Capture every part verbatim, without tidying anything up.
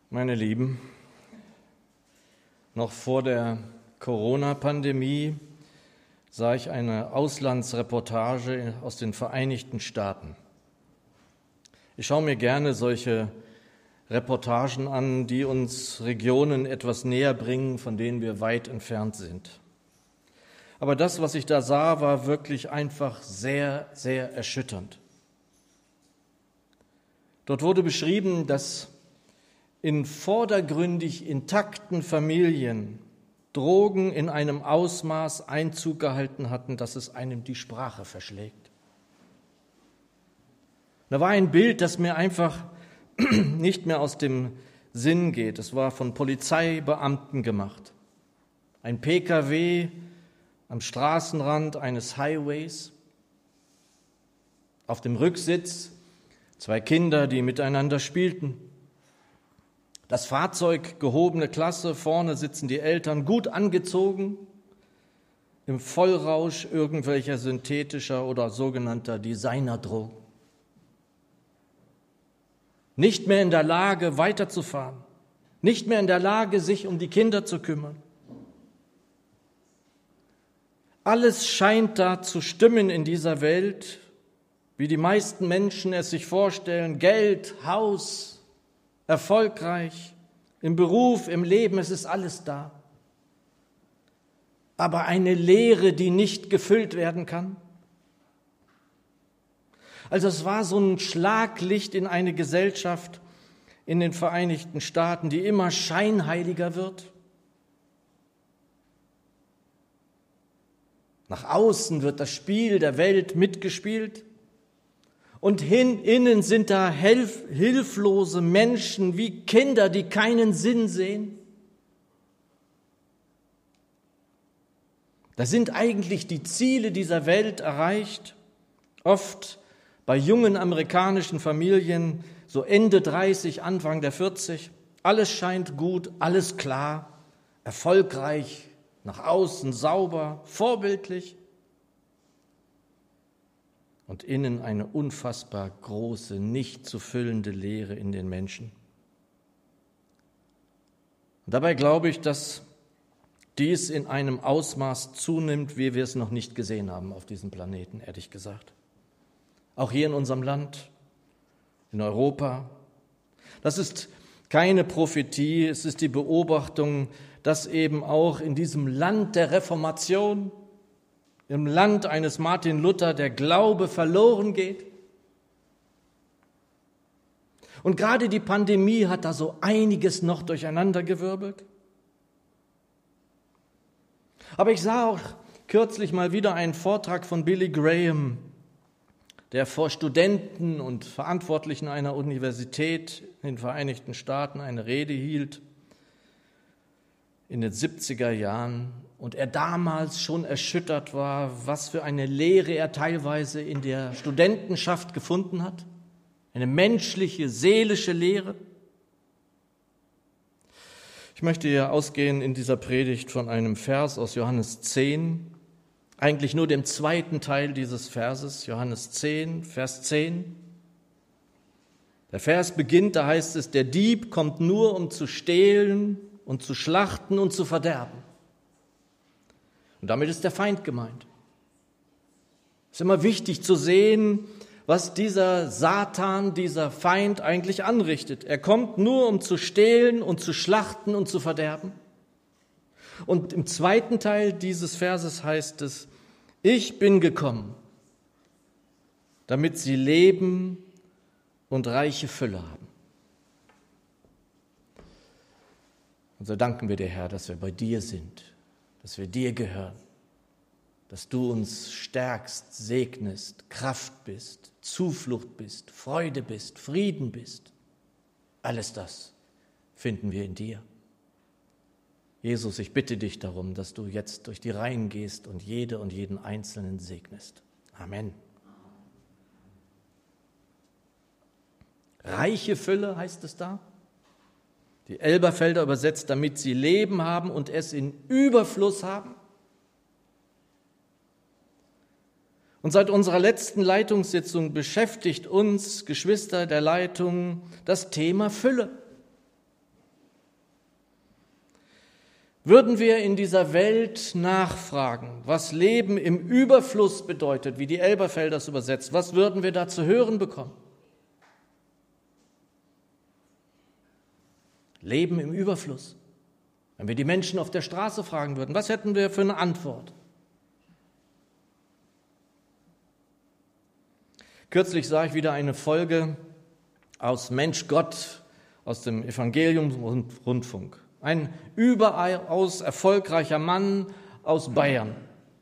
Meine Lieben, noch vor der Corona-Pandemie sah ich eine Auslandsreportage aus den Vereinigten Staaten. Ich schaue mir gerne solche Reportagen an, die uns Regionen etwas näher bringen, von denen wir weit entfernt sind. Aber das, was ich da sah, war wirklich einfach sehr, sehr erschütternd. Dort wurde beschrieben, dass in vordergründig intakten Familien Drogen in einem Ausmaß Einzug gehalten hatten, dass es einem die Sprache verschlägt. Da war ein Bild, das mir einfach nicht mehr aus dem Sinn geht. Es war von Polizeibeamten gemacht. Ein P K W am Straßenrand eines Highways. Auf dem Rücksitz zwei Kinder, die miteinander spielten. Das Fahrzeug, gehobene Klasse, vorne sitzen die Eltern, gut angezogen, im Vollrausch irgendwelcher synthetischer oder sogenannter Designerdrogen. Nicht mehr in der Lage, weiterzufahren, nicht mehr in der Lage, sich um die Kinder zu kümmern. Alles scheint da zu stimmen in dieser Welt, wie die meisten Menschen es sich vorstellen: Geld, Haus, erfolgreich, im Beruf, im Leben, es ist alles da. Aber eine Leere, die nicht gefüllt werden kann. Also es war so ein Schlaglicht in eine Gesellschaft in den Vereinigten Staaten, die immer scheinheiliger wird. Nach außen wird das Spiel der Welt mitgespielt. Und hin, innen sind da hilf, hilflose Menschen wie Kinder, die keinen Sinn sehen. Da sind eigentlich die Ziele dieser Welt erreicht, oft bei jungen amerikanischen Familien, so Ende dreißig, Anfang der vierzig. Alles scheint gut, alles klar, erfolgreich, nach außen sauber, vorbildlich. Und innen eine unfassbar große, nicht zu füllende Leere in den Menschen. Und dabei glaube ich, dass dies in einem Ausmaß zunimmt, wie wir es noch nicht gesehen haben auf diesem Planeten, ehrlich gesagt. Auch hier in unserem Land, in Europa. Das ist keine Prophetie, es ist die Beobachtung, dass eben auch in diesem Land der Reformation, im Land eines Martin Luther, der Glaube verloren geht. Und gerade die Pandemie hat da so einiges noch durcheinandergewirbelt. Aber ich sah auch kürzlich mal wieder einen Vortrag von Billy Graham, der vor Studenten und Verantwortlichen einer Universität in den Vereinigten Staaten eine Rede hielt in den siebziger Jahren. Und er damals schon erschüttert war, was für eine Lehre er teilweise in der Studentenschaft gefunden hat. Eine menschliche, seelische Lehre. Ich möchte hier ausgehen in dieser Predigt von einem Vers aus Johannes zehn, eigentlich nur dem zweiten Teil dieses Verses, Johannes zehn, Vers zehn. Der Vers beginnt, da heißt es: Der Dieb kommt nur, um zu stehlen und zu schlachten und zu verderben. Und damit ist der Feind gemeint. Es ist immer wichtig zu sehen, was dieser Satan, dieser Feind eigentlich anrichtet. Er kommt nur, um zu stehlen und zu schlachten und zu verderben. Und im zweiten Teil dieses Verses heißt es: Ich bin gekommen, damit sie Leben und reiche Fülle haben. Und so danken wir dir, Herr, dass wir bei dir sind, dass wir dir gehören, dass du uns stärkst, segnest, Kraft bist, Zuflucht bist, Freude bist, Frieden bist. Alles das finden wir in dir. Jesus, ich bitte dich darum, dass du jetzt durch die Reihen gehst und jede und jeden Einzelnen segnest. Amen. Reiche Fülle heißt es da. Die Elberfelder übersetzt, damit sie Leben haben und es in Überfluss haben. Und seit unserer letzten Leitungssitzung beschäftigt uns, Geschwister der Leitung, das Thema Fülle. Würden wir in dieser Welt nachfragen, was Leben im Überfluss bedeutet, wie die Elberfelder das übersetzt, was würden wir da zu hören bekommen? Leben im Überfluss. Wenn wir die Menschen auf der Straße fragen würden, was hätten wir für eine Antwort? Kürzlich sah ich wieder eine Folge aus Mensch Gott aus dem Evangelium-Rundfunk. Ein überaus erfolgreicher Mann aus Bayern.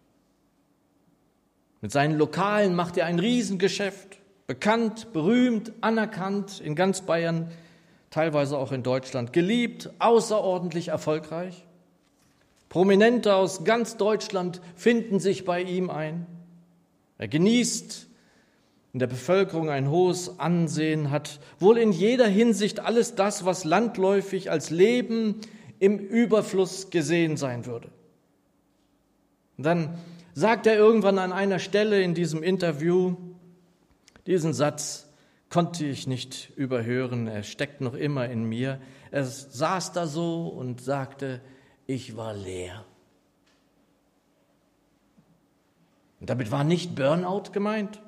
Mit seinen Lokalen macht er ein Riesengeschäft, bekannt, berühmt, anerkannt in ganz Bayern, teilweise auch in Deutschland, geliebt, außerordentlich erfolgreich. Prominente aus ganz Deutschland finden sich bei ihm ein. Er genießt in der Bevölkerung ein hohes Ansehen, hat wohl in jeder Hinsicht alles das, was landläufig als Leben im Überfluss gesehen sein würde. Und dann sagt er irgendwann an einer Stelle in diesem Interview, diesen Satz konnte ich nicht überhören, er steckt noch immer in mir. Er saß da so und sagte, ich war leer. Und damit war nicht Burnout gemeint.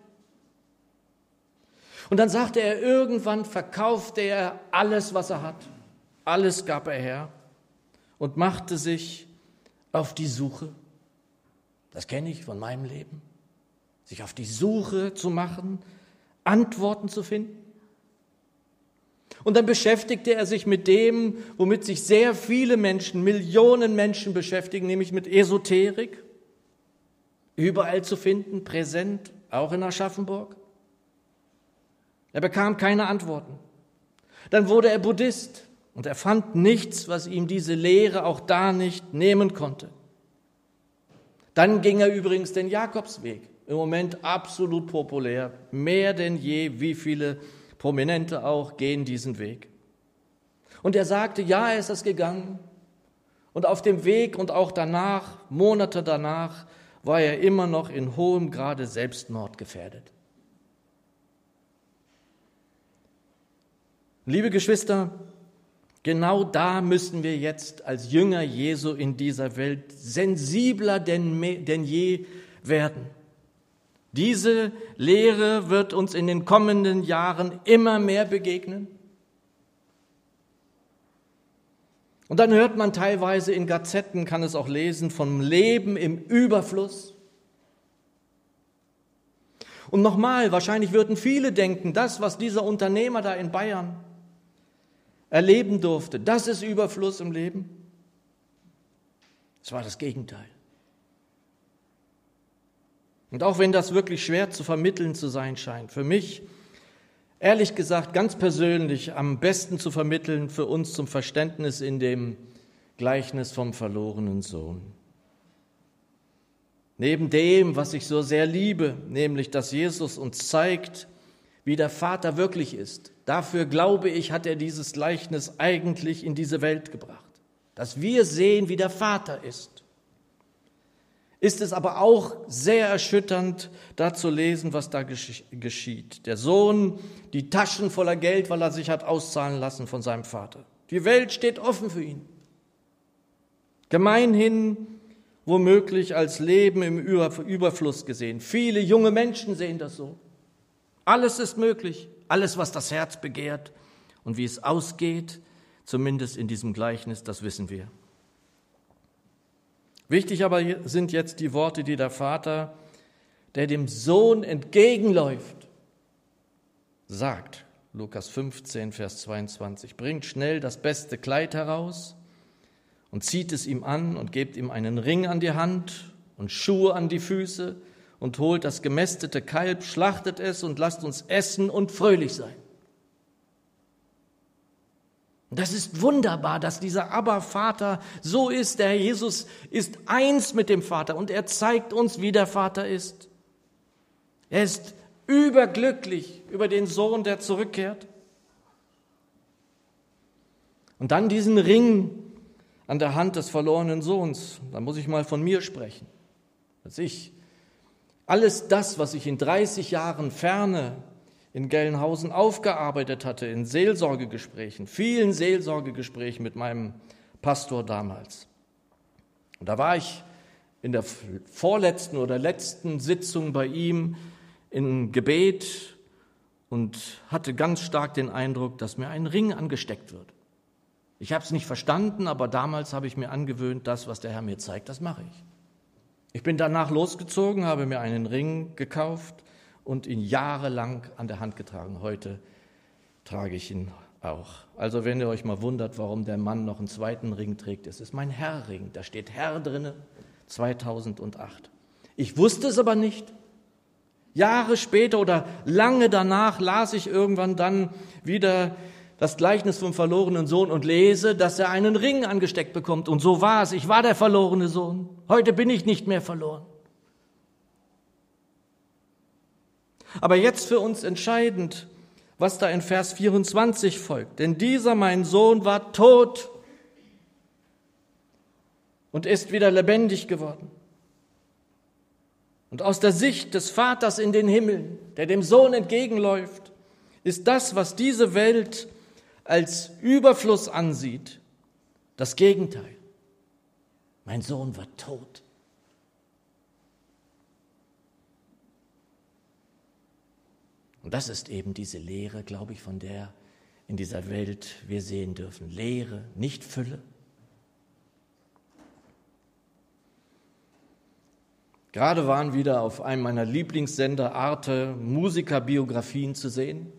Und dann sagte er, irgendwann verkaufte er alles, was er hat. Alles gab er her und machte sich auf die Suche. Das kenne ich von meinem Leben. Sich auf die Suche zu machen, Antworten zu finden. Und dann beschäftigte er sich mit dem, womit sich sehr viele Menschen, Millionen Menschen beschäftigen, nämlich mit Esoterik. Überall zu finden, präsent, auch in Aschaffenburg. Er bekam keine Antworten. Dann wurde er Buddhist und er fand nichts, was ihm diese Lehre auch da nicht nehmen konnte. Dann ging er übrigens den Jakobsweg, im Moment absolut populär, mehr denn je, wie viele Prominente auch gehen diesen Weg. Und er sagte, ja, er ist das gegangen und auf dem Weg und auch danach, Monate danach, war er immer noch in hohem Grade selbstmordgefährdet. Liebe Geschwister, genau da müssen wir jetzt als Jünger Jesu in dieser Welt sensibler denn, denn je werden. Diese Lehre wird uns in den kommenden Jahren immer mehr begegnen. Und dann hört man teilweise in Gazetten, kann es auch lesen, vom Leben im Überfluss. Und nochmal, wahrscheinlich würden viele denken, das, was dieser Unternehmer da in Bayern erleben durfte, das ist Überfluss im Leben. Es war das Gegenteil. Und auch wenn das wirklich schwer zu vermitteln zu sein scheint, für mich, ehrlich gesagt, ganz persönlich am besten zu vermitteln für uns zum Verständnis in dem Gleichnis vom verlorenen Sohn. Neben dem, was ich so sehr liebe, nämlich, dass Jesus uns zeigt, wie der Vater wirklich ist. Dafür, glaube ich, hat er dieses Gleichnis eigentlich in diese Welt gebracht. Dass wir sehen, wie der Vater ist. Ist es aber auch sehr erschütternd, da zu lesen, was da geschieht. Der Sohn, die Taschen voller Geld, weil er sich hat auszahlen lassen von seinem Vater. Die Welt steht offen für ihn. Gemeinhin womöglich als Leben im Überfluss gesehen. Viele junge Menschen sehen das so. Alles ist möglich, alles, was das Herz begehrt. Und wie es ausgeht, zumindest in diesem Gleichnis, das wissen wir. Wichtig aber sind jetzt die Worte, die der Vater, der dem Sohn entgegenläuft, sagt. Lukas fünfzehn, Vers zweiundzwanzig. Bringt schnell das beste Kleid heraus und zieht es ihm an und gebt ihm einen Ring an die Hand und Schuhe an die Füße und holt das gemästete Kalb, schlachtet es und lasst uns essen und fröhlich sein. Das ist wunderbar, dass dieser Abba-Vater so ist. Der Herr Jesus ist eins mit dem Vater und er zeigt uns, wie der Vater ist. Er ist überglücklich über den Sohn, der zurückkehrt. Und dann diesen Ring an der Hand des verlorenen Sohns. Da muss ich mal von mir sprechen. Als ich alles das, was ich in dreißig Jahren Ferne in Gelnhausen aufgearbeitet hatte, in Seelsorgegesprächen, vielen Seelsorgegesprächen mit meinem Pastor damals. Und da war ich in der vorletzten oder letzten Sitzung bei ihm in Gebet und hatte ganz stark den Eindruck, dass mir ein Ring angesteckt wird. Ich habe es nicht verstanden, aber damals habe ich mir angewöhnt, das, was der Herr mir zeigt, das mache ich. Ich bin danach losgezogen, habe mir einen Ring gekauft und ihn jahrelang an der Hand getragen. Heute trage ich ihn auch. Also wenn ihr euch mal wundert, warum der Mann noch einen zweiten Ring trägt, es ist mein Herrring, da steht Herr drinne, zweitausendacht. Ich wusste es aber nicht. Jahre später oder lange danach las ich irgendwann dann wieder das Gleichnis vom verlorenen Sohn und lese, dass er einen Ring angesteckt bekommt. Und so war es. Ich war der verlorene Sohn. Heute bin ich nicht mehr verloren. Aber jetzt für uns entscheidend, was da in Vers vierundzwanzig folgt. Denn dieser, mein Sohn, war tot und ist wieder lebendig geworden. Und aus der Sicht des Vaters in den Himmel, der dem Sohn entgegenläuft, ist das, was diese Welt als Überfluss ansieht, das Gegenteil. Mein Sohn war tot. Und das ist eben diese Lehre, glaube ich, von der in dieser Welt wir sehen dürfen. Lehre, nicht Fülle. Gerade waren wieder auf einem meiner Lieblingssender Arte Musikerbiografien zu sehen.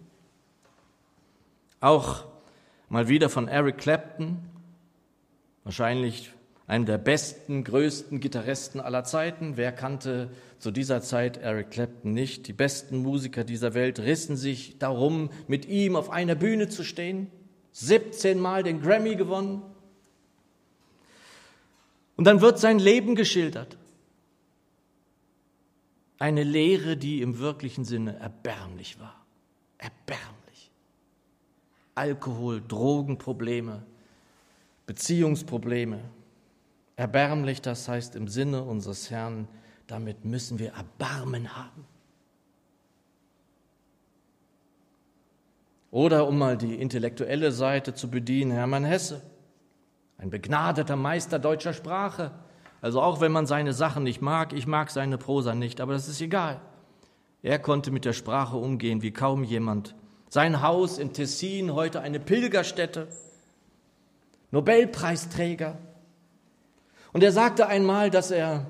Auch mal wieder von Eric Clapton, wahrscheinlich einem der besten, größten Gitarristen aller Zeiten. Wer kannte zu dieser Zeit Eric Clapton nicht? Die besten Musiker dieser Welt rissen sich darum, mit ihm auf einer Bühne zu stehen. siebzehn Mal den Grammy gewonnen. Und dann wird sein Leben geschildert. Eine Lehre, die im wirklichen Sinne erbärmlich war. Erbärmlich. Alkohol, Drogenprobleme, Beziehungsprobleme. Erbärmlich, das heißt im Sinne unseres Herrn, damit müssen wir Erbarmen haben. Oder um mal die intellektuelle Seite zu bedienen, Hermann Hesse, ein begnadeter Meister deutscher Sprache. Also auch wenn man seine Sachen nicht mag, ich mag seine Prosa nicht, aber das ist egal. Er konnte mit der Sprache umgehen wie kaum jemand. Sein Haus in Tessin, heute eine Pilgerstätte, Nobelpreisträger. Und er sagte einmal, dass er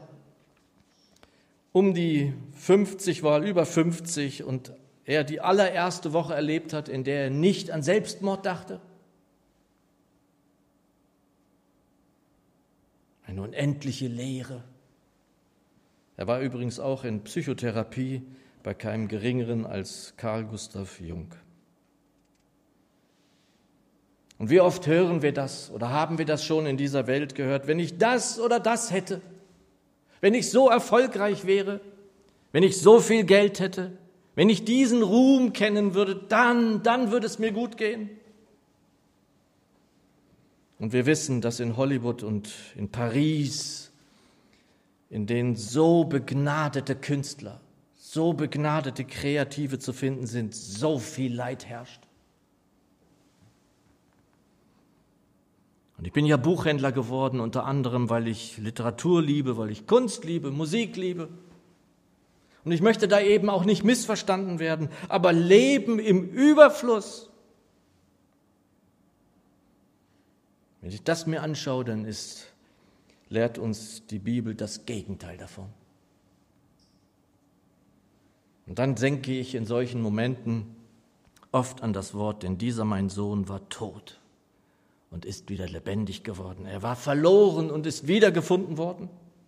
um die fünfzig war, über fünfzig, und er die allererste Woche erlebt hat, in der er nicht an Selbstmord dachte. Eine unendliche Leere. Er war übrigens auch in Psychotherapie bei keinem Geringeren als Carl Gustav Jung. Und wie oft hören wir das oder haben wir das schon in dieser Welt gehört? Wenn ich das oder das hätte, wenn ich so erfolgreich wäre, wenn ich so viel Geld hätte, wenn ich diesen Ruhm kennen würde, dann, dann würde es mir gut gehen. Und wir wissen, dass in Hollywood und in Paris, in denen so begnadete Künstler, so begnadete Kreative zu finden sind, so viel Leid herrscht. Und ich bin ja Buchhändler geworden, unter anderem, weil ich Literatur liebe, weil ich Kunst liebe, Musik liebe. Und ich möchte da eben auch nicht missverstanden werden, aber Leben im Überfluss, wenn ich das mir anschaue, dann ist, lehrt uns die Bibel das Gegenteil davon. Und dann denke ich in solchen Momenten oft an das Wort, denn dieser mein Sohn war tot und ist wieder lebendig geworden. Er war verloren und ist wiedergefunden worden.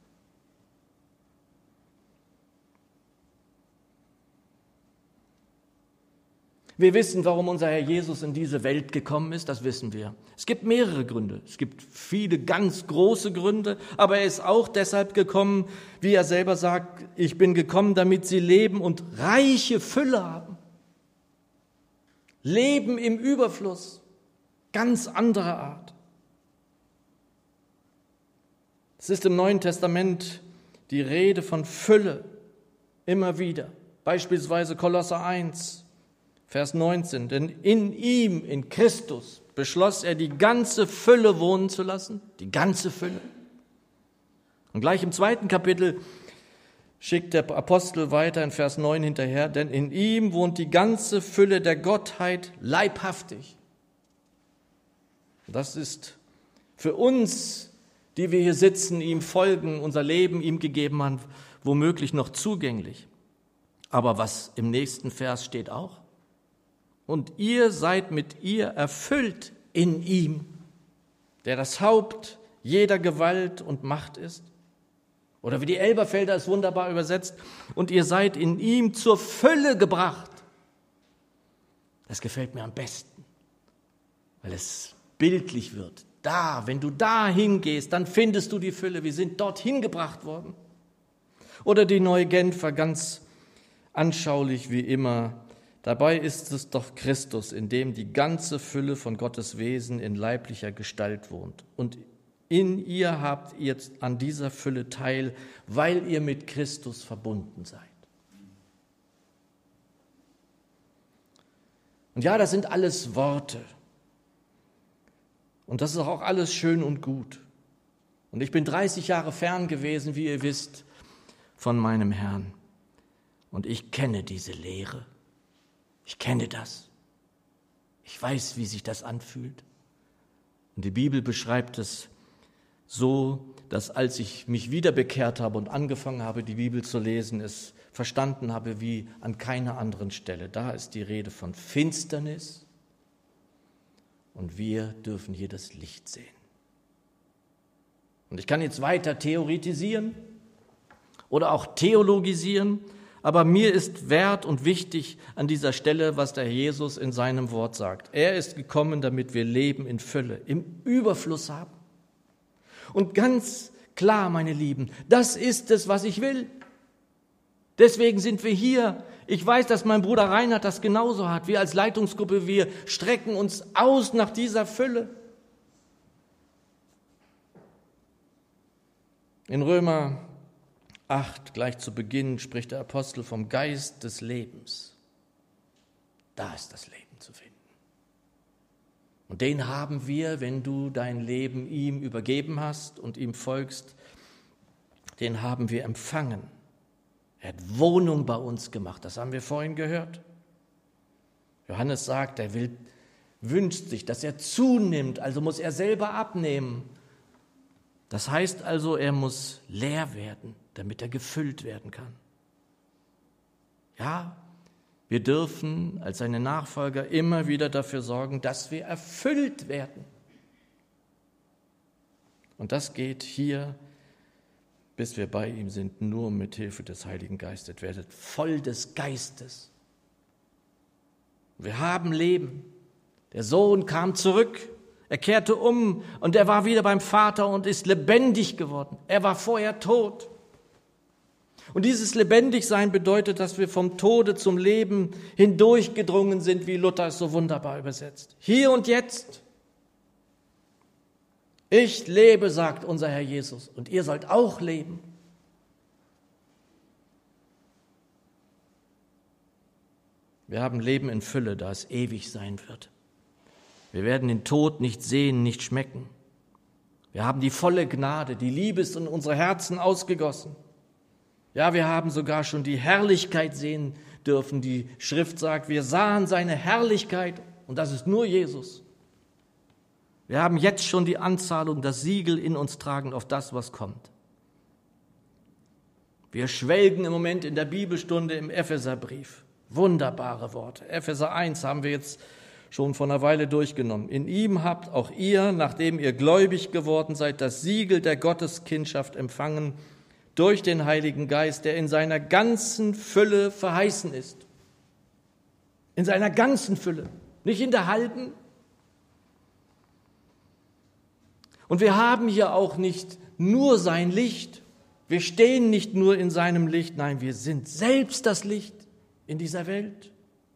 Wir wissen, warum unser Herr Jesus in diese Welt gekommen ist, das wissen wir. Es gibt mehrere Gründe, es gibt viele ganz große Gründe, aber er ist auch deshalb gekommen, wie er selber sagt, ich bin gekommen, damit sie leben und reiche Fülle haben. Leben im Überfluss, ganz anderer Art. Es ist im Neuen Testament die Rede von Fülle immer wieder, beispielsweise Kolosser eins. Vers neunzehn, denn in ihm, in Christus, beschloss er, die ganze Fülle wohnen zu lassen, die ganze Fülle. Und gleich im zweiten Kapitel schickt der Apostel weiter in Vers neun hinterher, denn in ihm wohnt die ganze Fülle der Gottheit leibhaftig. Das ist für uns, die wir hier sitzen, ihm folgen, unser Leben ihm gegeben haben, womöglich noch zugänglich. Aber was im nächsten Vers steht auch: Und ihr seid mit ihr erfüllt in ihm, der das Haupt jeder Gewalt und Macht ist. Oder wie die Elberfelder es wunderbar übersetzt: Und ihr seid in ihm zur Fülle gebracht. Das gefällt mir am besten, weil es bildlich wird. Da, wenn du da hingehst, dann findest du die Fülle. Wir sind dorthin gebracht worden. Oder die Neue Genfer, ganz anschaulich wie immer: Dabei ist es doch Christus, in dem die ganze Fülle von Gottes Wesen in leiblicher Gestalt wohnt. Und in ihr habt ihr an dieser Fülle teil, weil ihr mit Christus verbunden seid. Und ja, das sind alles Worte. Und das ist auch alles schön und gut. Und ich bin dreißig Jahre fern gewesen, wie ihr wisst, von meinem Herrn. Und ich kenne diese Lehre. Ich kenne das. Ich weiß, wie sich das anfühlt. Und die Bibel beschreibt es so, dass als ich mich wieder bekehrt habe und angefangen habe, die Bibel zu lesen, es verstanden habe wie an keiner anderen Stelle. Da ist die Rede von Finsternis und wir dürfen hier das Licht sehen. Und ich kann jetzt weiter theoretisieren oder auch theologisieren, aber mir ist wert und wichtig an dieser Stelle, was der Jesus in seinem Wort sagt. Er ist gekommen, damit wir Leben in Fülle, im Überfluss haben. Und ganz klar, meine Lieben, das ist es, was ich will. Deswegen sind wir hier. Ich weiß, dass mein Bruder Reinhard das genauso hat. Wir als Leitungsgruppe, wir strecken uns aus nach dieser Fülle. In Römer acht, gleich zu Beginn, spricht der Apostel vom Geist des Lebens. Da ist das Leben zu finden. Und den haben wir, wenn du dein Leben ihm übergeben hast und ihm folgst, den haben wir empfangen. Er hat Wohnung bei uns gemacht, das haben wir vorhin gehört. Johannes sagt, er will, wünscht sich, dass er zunimmt, also muss er selber abnehmen. Das heißt also, er muss leer werden, damit er gefüllt werden kann. Ja, wir dürfen als seine Nachfolger immer wieder dafür sorgen, dass wir erfüllt werden. Und das geht hier, bis wir bei ihm sind, nur mit Hilfe des Heiligen Geistes. Werdet voll des Geistes. Wir haben Leben. Der Sohn kam zurück, er kehrte um und er war wieder beim Vater und ist lebendig geworden. Er war vorher tot. Und dieses Lebendigsein bedeutet, dass wir vom Tode zum Leben hindurchgedrungen sind, wie Luther es so wunderbar übersetzt. Hier und jetzt. Ich lebe, sagt unser Herr Jesus, und ihr sollt auch leben. Wir haben Leben in Fülle, da es ewig sein wird. Wir werden den Tod nicht sehen, nicht schmecken. Wir haben die volle Gnade, die Liebe ist in unsere Herzen ausgegossen. Ja, wir haben sogar schon die Herrlichkeit sehen dürfen. Die Schrift sagt, wir sahen seine Herrlichkeit und das ist nur Jesus. Wir haben jetzt schon die Anzahlung, das Siegel in uns tragen auf das, was kommt. Wir schwelgen im Moment in der Bibelstunde im Epheserbrief. Wunderbare Worte. Epheser eins haben wir jetzt schon vor einer Weile durchgenommen. In ihm habt auch ihr, nachdem ihr gläubig geworden seid, das Siegel der Gotteskindschaft empfangen, durch den Heiligen Geist, der in seiner ganzen Fülle verheißen ist. In seiner ganzen Fülle, nicht in der halben. Und wir haben hier auch nicht nur sein Licht. Wir stehen nicht nur in seinem Licht, nein, wir sind selbst das Licht in dieser Welt.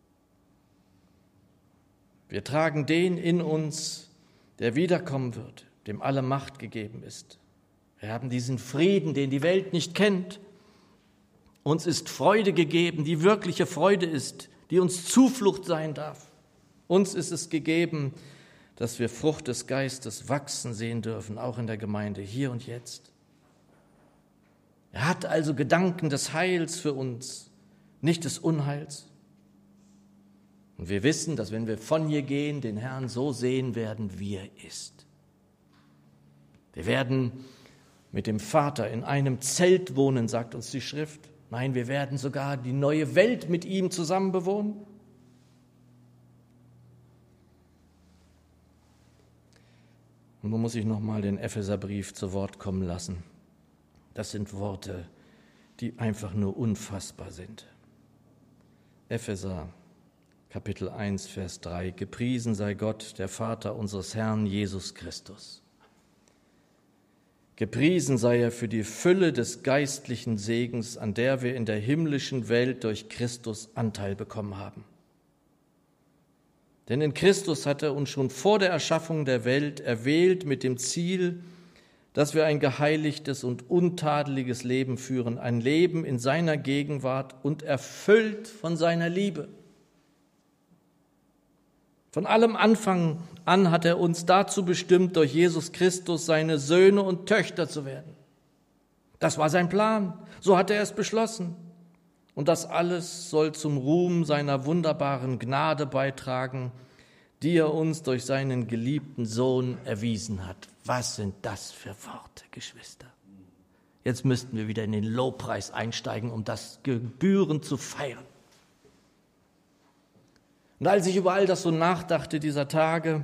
Wir tragen den in uns, der wiederkommen wird, dem alle Macht gegeben ist. Wir haben diesen Frieden, den die Welt nicht kennt. Uns ist Freude gegeben, die wirkliche Freude ist, die uns Zuflucht sein darf. Uns ist es gegeben, dass wir Frucht des Geistes wachsen sehen dürfen, auch in der Gemeinde, hier und jetzt. Er hat also Gedanken des Heils für uns, nicht des Unheils. Und wir wissen, dass wenn wir von hier gehen, den Herrn so sehen werden, wie er ist. Wir werden mit dem Vater in einem Zelt wohnen, sagt uns die Schrift. Nein, wir werden sogar die neue Welt mit ihm zusammen bewohnen. Und nun muss ich nochmal den Epheserbrief zu Wort kommen lassen. Das sind Worte, die einfach nur unfassbar sind. Epheser Kapitel eins, Vers drei. Gepriesen sei Gott, der Vater unseres Herrn Jesus Christus. Gepriesen sei er für die Fülle des geistlichen Segens, an der wir in der himmlischen Welt durch Christus Anteil bekommen haben. Denn in Christus hat er uns schon vor der Erschaffung der Welt erwählt mit dem Ziel, dass wir ein geheiligtes und untadeliges Leben führen, ein Leben in seiner Gegenwart und erfüllt von seiner Liebe. Von allem Anfang an hat er uns dazu bestimmt, durch Jesus Christus seine Söhne und Töchter zu werden. Das war sein Plan, so hat er es beschlossen. Und das alles soll zum Ruhm seiner wunderbaren Gnade beitragen, die er uns durch seinen geliebten Sohn erwiesen hat. Was sind das für Worte, Geschwister? Jetzt müssten wir wieder in den Lobpreis einsteigen, um das gebührend zu feiern. Und als ich über all das so nachdachte dieser Tage,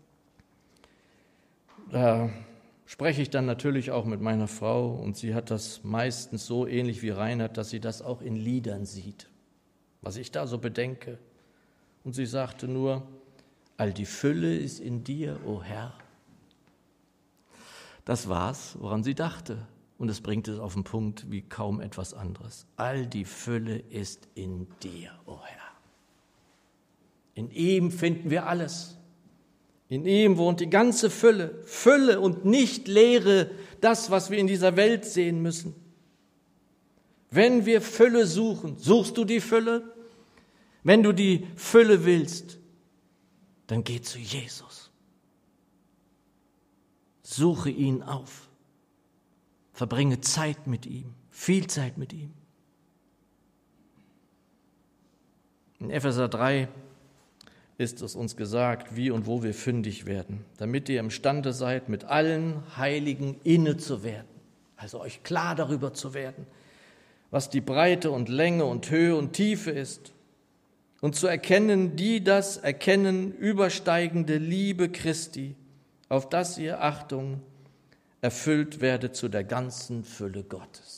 da spreche ich dann natürlich auch mit meiner Frau und sie hat das meistens so ähnlich wie Reinhard, dass sie das auch in Liedern sieht, was ich da so bedenke. Und sie sagte nur, all die Fülle ist in dir, o Herr. Das war's, woran sie dachte. Und es bringt es auf den Punkt wie kaum etwas anderes. All die Fülle ist in dir, o Herr. In ihm finden wir alles. In ihm wohnt die ganze Fülle, Fülle und nicht Leere, das, was wir in dieser Welt sehen müssen. Wenn wir Fülle suchen, suchst du die Fülle? Wenn du die Fülle willst, dann geh zu Jesus. Suche ihn auf. Verbringe Zeit mit ihm, viel Zeit mit ihm. In Epheser drei ist es uns gesagt, wie und wo wir fündig werden, damit ihr imstande seid, mit allen Heiligen inne zu werden, also euch klar darüber zu werden, was die Breite und Länge und Höhe und Tiefe ist, und zu erkennen, die das erkennen, übersteigende Liebe Christi, auf das ihr, Achtung, erfüllt werdet zu der ganzen Fülle Gottes.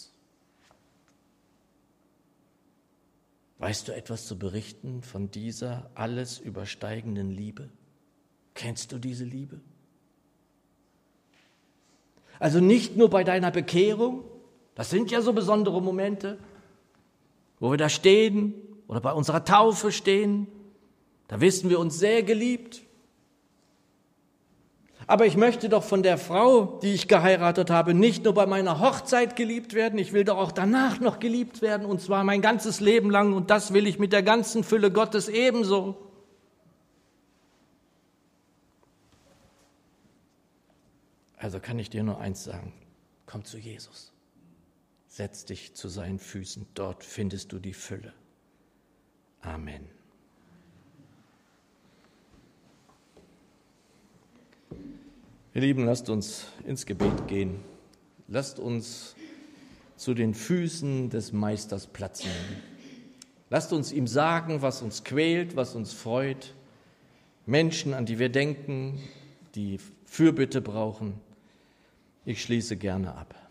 Weißt du etwas zu berichten von dieser alles übersteigenden Liebe? Kennst du diese Liebe? Also nicht nur bei deiner Bekehrung, das sind ja so besondere Momente, wo wir da stehen oder bei unserer Taufe stehen, da wissen wir uns sehr geliebt. Aber ich möchte doch von der Frau, die ich geheiratet habe, nicht nur bei meiner Hochzeit geliebt werden, ich will doch auch danach noch geliebt werden, und zwar mein ganzes Leben lang, und das will ich mit der ganzen Fülle Gottes ebenso. Also kann ich dir nur eins sagen, komm zu Jesus, setz dich zu seinen Füßen, dort findest du die Fülle. Amen. Ihr Lieben, lasst uns ins Gebet gehen. Lasst uns zu den Füßen des Meisters Platz nehmen. Lasst uns ihm sagen, was uns quält, was uns freut. Menschen, an die wir denken, die Fürbitte brauchen. Ich schließe gerne ab.